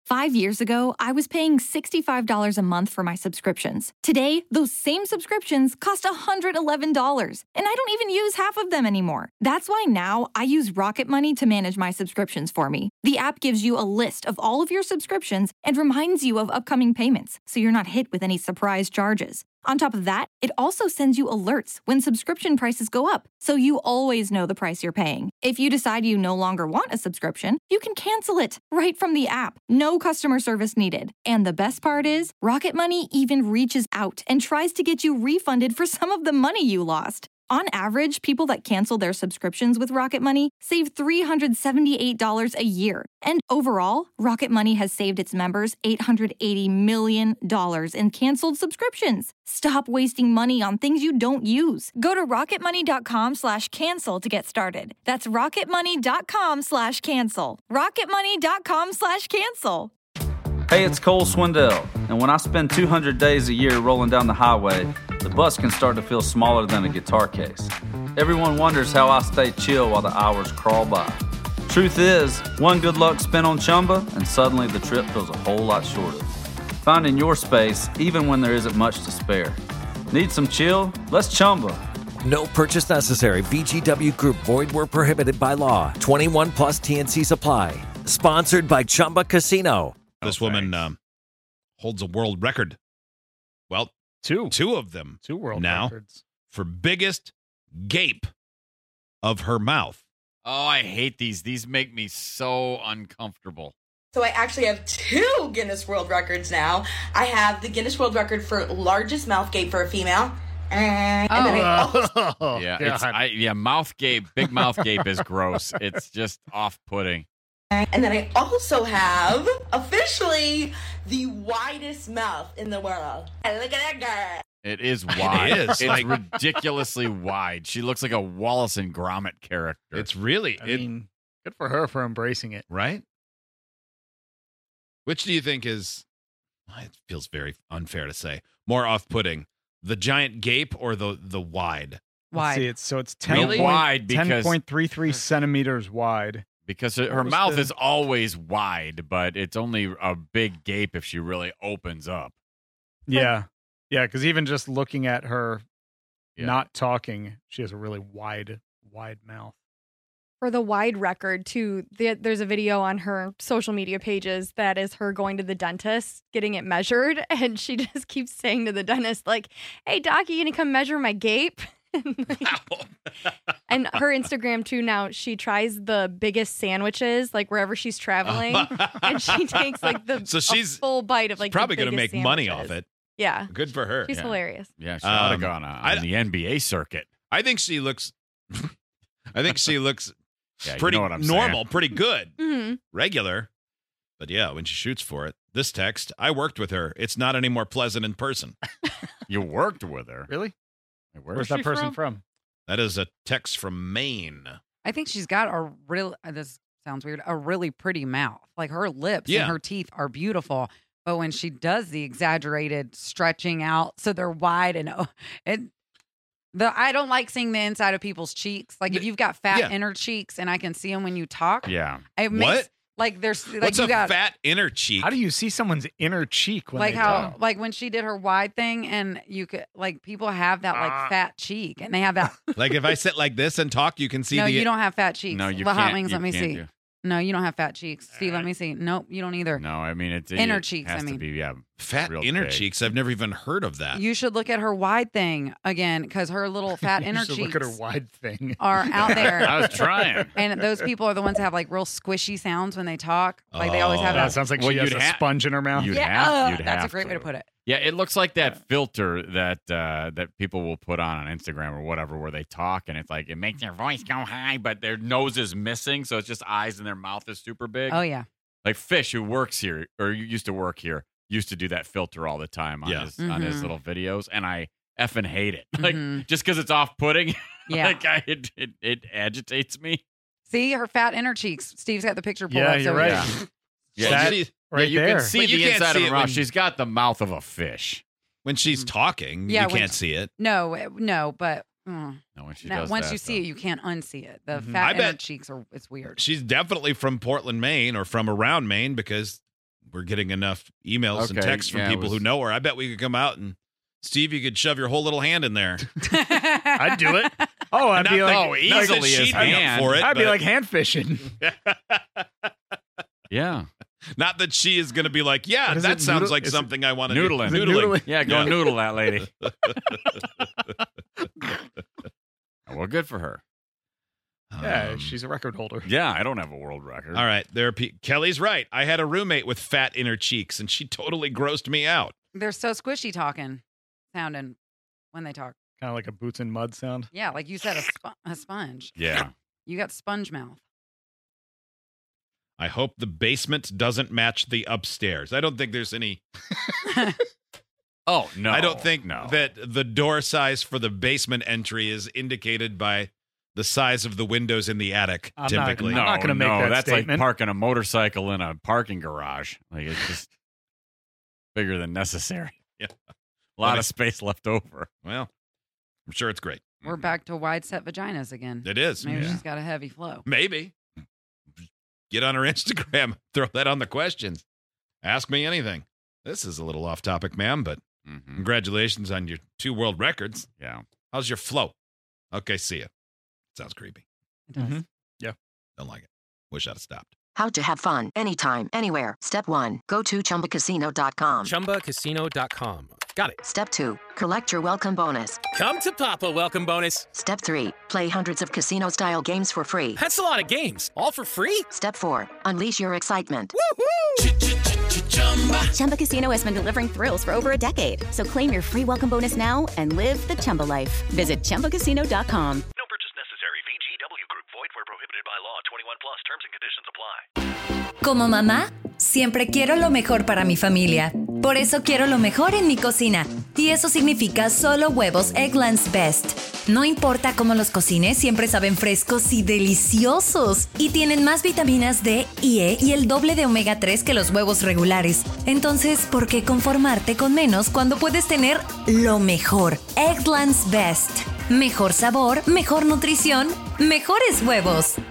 5 years ago, I was paying $65 a month for my subscriptions. Today, those same subscriptions cost $111, and I don't even use half of them anymore. That's why now I use Rocket Money to manage my subscriptions for me. The app gives you a list of all of your subscriptions and reminds you of upcoming payments, so you're not hit with any surprise charges. On top of that, it also sends you alerts when subscription prices go up, so you always know the price you're paying. If you decide you no longer want a subscription, you can cancel it right from the app. No customer service needed. And the best part is, Rocket Money even reaches out and tries to get you refunded for some of the money you lost. On average, people that cancel their subscriptions with Rocket Money save $378 a year. And overall, Rocket Money has saved its members $880 million in canceled subscriptions. Stop wasting money on things you don't use. Go to rocketmoney.com/cancel to get started. That's rocketmoney.com/cancel. rocketmoney.com/cancel. Hey, it's Cole Swindell, and when I spend 200 days a year rolling down the highway, the bus can start to feel smaller than a guitar case. Everyone wonders how I stay chill while the hours crawl by. Truth is, one good luck spin on Chumba, and suddenly the trip feels a whole lot shorter. Finding your space, even when there isn't much to spare. Need some chill? Let's Chumba. No purchase necessary. VGW Group. Void where prohibited by law. 21 plus TNC Supply. Sponsored by Chumba Casino. This woman holds a world record. Well, two of them. Two world now records. For biggest gape of her mouth. Oh, I hate these. These make me so uncomfortable. So I actually have 2 Guinness World Records now. I have the Guinness World Record for largest mouth gape for a female. And then I also, mouth gape, big mouth gape is gross. It's just off-putting. and then I also have officially the widest mouth in the world. And look at that girl. It is wide. It is. It's ridiculously wide. She looks like a Wallace and Gromit character. It's really, I mean, good for her for embracing it. right? Which do you think is, it feels very unfair to say, more off-putting, the giant gape or the wide? Let's see, it's 10 Really? Wide because- 10.33 centimeters wide. Because her mouth is always wide, but it's only a big gape if she really opens up. Yeah. Yeah, because even just looking at her not talking, she has a really wide mouth. For the wide record, too, there's a video on her social media pages that is her going to the dentist, getting it measured, and she just keeps saying to the dentist, like, hey, doc, you gonna come measure my gape? And her Instagram, too, now, she tries the biggest sandwiches, like, wherever she's traveling, and she takes, like, a full bite of, like, probably going to make money off it. Yeah. Good for her. She's hilarious. Yeah, she ought to have gone on the NBA circuit. I think she looks Yeah, pretty you know what I'm normal, saying. pretty good, Mm-hmm. regular. But yeah, when she shoots for it, this text, I worked with her. It's not any more pleasant in person. You worked with her? Really? Where's that person from? That is a text from Maine. I think she's got a real, this sounds weird, a really pretty mouth. Like her lips Yeah. and her teeth are beautiful. But when she does the exaggerated stretching out so they're wide I don't like seeing the inside of people's cheeks. Like if you've got fat inner cheeks and I can see them when you talk. Yeah. It makes, like there's like What's you a got fat inner cheek? How do you see someone's inner cheek when like they how talk? like when she did her wide thing and you could like people have that like fat cheek and they have that. Like if I sit like this and talk, you can see No, the. you don't have fat cheeks. No, you Hot can't. Wings, You let me can't see. do- No, you don't have fat cheeks. Steve, let me see. Nope, you don't either. No, I mean, it's Inner it cheeks, Has I mean. to be, fat real inner big. cheeks. I've never even heard of that. You should look at her wide thing again because her little fat inner You should cheeks look at her wide thing. are out there. I was trying. And those people are the ones that have like real squishy sounds when they talk. Like they always have That that. sounds like Well, she has you'd a ha- sponge in her mouth. You'd Yeah, have that's a great way to to put it. Yeah, it looks like that filter that that people will put on Instagram or whatever, where they talk and it's like it makes their voice go high, but their nose is missing, so it's just eyes and their mouth is super big. Oh yeah. Like Fish, who works here or used to work here, used to do that filter all the time on on his little videos, and I effing hate it. Like just because it's off-putting, Yeah. like it agitates me. See her fat inner cheeks. Steve's got the picture pulled Yeah, up. you're so right. Yeah, That- you, right you there. can see But you the can't inside see of it her mouth. when- She's got the mouth of a fish. When she's talking, Yeah, you when- can't see it. No, but No, when she now, does once that, you see though. it, you can't unsee it. The I fat inner bet- cheeks are it's weird. She's definitely from Portland, Maine, or from around Maine because we're getting enough emails and Okay, texts from yeah, it people who was- know her. I bet we could come out and, Steve, you could shove your whole little hand in there. I'd do it. Oh, I'd Not be that- like, not that easily she'd as be up hand. for it, I'd be but- like hand fishing. Yeah. Not that she is going to be like, yeah, What is that it, sounds noodle- like is it something I want to noodling. do. Is it noodling? Yeah, go Yeah. noodle that lady. Well, good for her. Yeah, she's a record holder. Yeah, I don't have a world record. All right, Kelly's right. I had a roommate with fat inner cheeks, and she totally grossed me out. They're so squishy sounding when they talk. Kind of like a boots and mud sound. Yeah, like you said, a sponge. Yeah. You got sponge mouth. I hope the basement doesn't match the upstairs. I don't think there's any. Oh, no. I don't think no. that the door size for the basement entry is indicated by the size of the windows in the attic, I'm not- typically. I'm not gonna make that that's statement. like parking a motorcycle in a parking garage. Like it's just bigger than necessary. Yeah. A lot Well, of space left over. Well, I'm sure it's great. We're back to wide set vaginas again. It is. Maybe Yeah. she's got a heavy flow. Maybe. Get on her Instagram. Throw that on the questions. Ask me anything. This is a little off topic, ma'am, but Mm-hmm. congratulations on your 2 world records. Yeah. How's your flow? Okay, see ya. Sounds creepy. It does. Mhm. Yeah. Don't like it. Wish I'd have stopped. How to have fun anytime, anywhere. Step 1. Go to ChumbaCasino.com. ChumbaCasino.com. Got it. Step 2. Collect your welcome bonus. Come to Papa welcome bonus. Step 3. Play hundreds of casino-style games for free. That's a lot of games. All for free? Step 4. Unleash your excitement. Chumba Casino has been delivering thrills for over a decade. So claim your free welcome bonus now and live the Chumba life. Visit ChumbaCasino.com. No purchase necessary. VGW Group. Void where prohibited by law. 21 plus. Terms and conditions apply. Como mamá, siempre quiero lo mejor para mi familia. Por eso quiero lo mejor en mi cocina. Y eso significa solo huevos Eggland's Best. No importa cómo los cocines, siempre saben frescos y deliciosos. Y tienen más vitaminas D y E y el doble de omega 3 que los huevos regulares. Entonces, ¿por qué conformarte con menos cuando puedes tener lo mejor? Eggland's Best. Mejor sabor, mejor nutrición, mejores huevos.